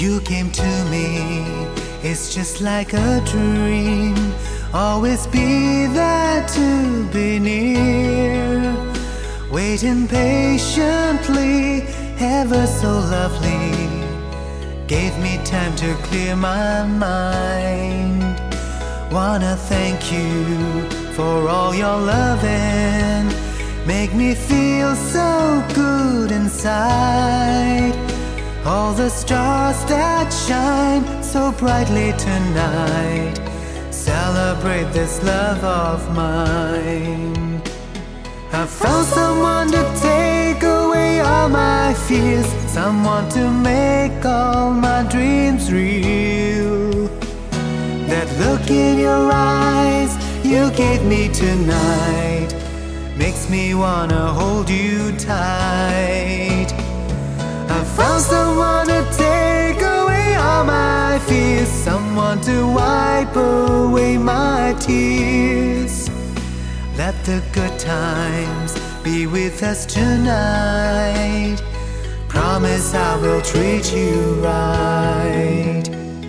You came to me, it's just like a dream. Always be there to be near, waiting patiently, ever so lovely. Gave me time to clear my mind. Wanna thank you for all your loving. Make me feel so good inside. All the stars that shine so brightly tonight, celebrate this love of mine. I found someone to take away all my fears, someone to make all my dreams real. That look in your eyes you gave me tonight makes me wanna hold you tight. I found someone to take away all my fears, someone to wipe away my tears. Let the good times be with us tonight. Promise I will treat you right.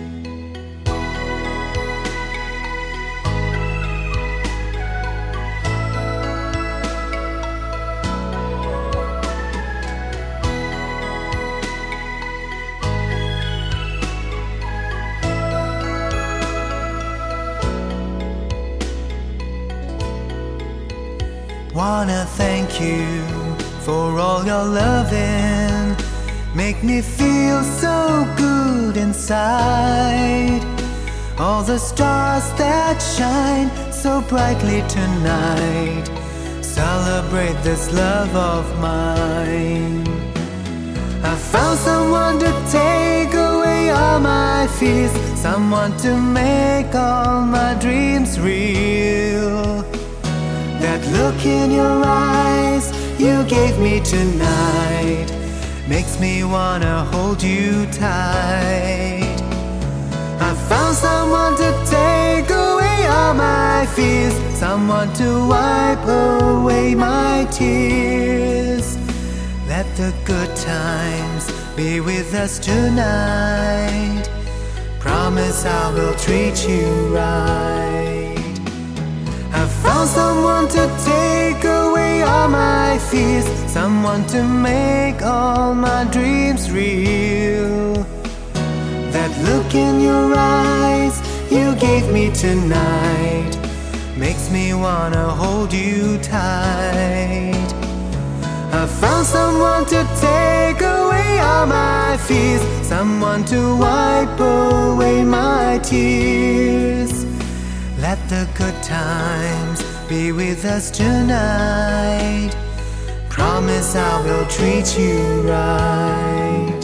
Wanna thank you for all your loving. Make me feel so good inside. All the stars that shine so brightly tonight, celebrate this love of mine. I found someone to take away all my fears, someone to make all my dreams real. That look in your eyes you gave me tonight makes me wanna hold you tight. I found someone to take away all my fears, someone to wipe away my tears. Let the good times be with us tonight. Promise I will treat you right. I found someone to take away all my fears, someone to make all my dreams real. That look in your eyes you gave me tonight makes me wanna hold you tight. I found someone to take away all my fears, someone to wipe away my tears. Let the good times be with us tonight. Promise I will treat you right.